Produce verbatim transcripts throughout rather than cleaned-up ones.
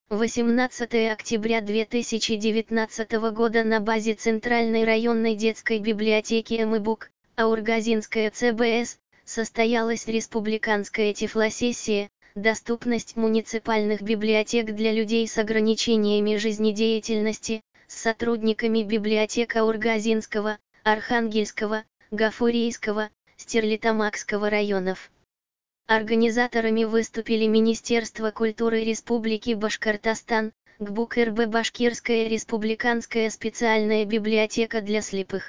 восемнадцатое октября две тысячи девятнадцатого года на базе Центральной районной детской библиотеки МИБУК, Аургазинская ЦБС, состоялась республиканская тифлосессия «Доступность муниципальных библиотек для людей с ограничениями жизнедеятельности» с сотрудниками библиотек Аургазинского, Архангельского, Гафурийского, Стерлитамакского районов. Организаторами выступили Министерство культуры Республики Башкортостан, ГБУК-РБ Башкирская республиканская специальная библиотека для слепых.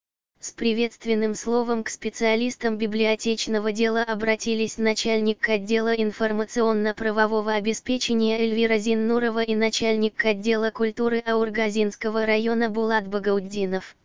С приветственным словом к специалистам библиотечного дела обратились начальник отдела информационно-правового обеспечения Эльвира Зиннурова и начальник отдела культуры Аургазинского района Булат Багаутдинов.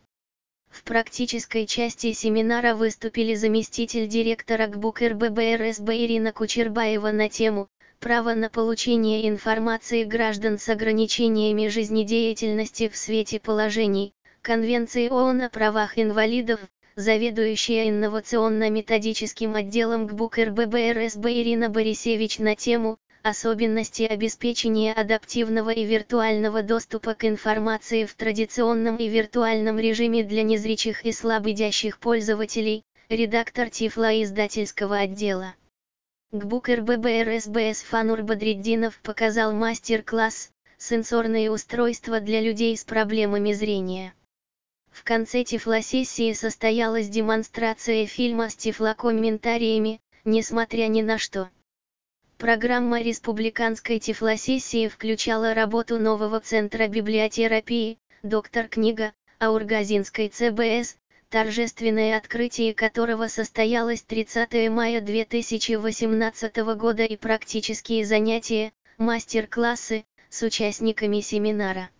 В практической части семинара выступили заместитель директора ГБУК-РБ БРСБ Ирина Кучербаева на тему «Право на получение информации граждан с ограничениями жизнедеятельности в свете положений» Конвенции ООН о правах инвалидов, заведующая инновационно-методическим отделом ГБУК-РБ БРСБ Ирина Борисевич на тему «Особенности обеспечения адаптивного и виртуального доступа к информации в традиционном и виртуальном режиме для незрячих и слабовидящих пользователей», редактор Тифлоиздательского отдела. ГБУК-РБ БРСБ Эсфанур Бадриддинов показал мастер-класс «Сенсорные устройства для людей с проблемами зрения». В конце тифлосессии состоялась демонстрация фильма с тифлокомментариями «Несмотря ни на что». Программа республиканской тифлосессии включала работу нового центра библиотерапии, доктор книга, Аургазинской ЦБС, торжественное открытие которого состоялось тридцатого мая две тысячи восемнадцатого года и практические занятия, мастер-классы, с участниками семинара.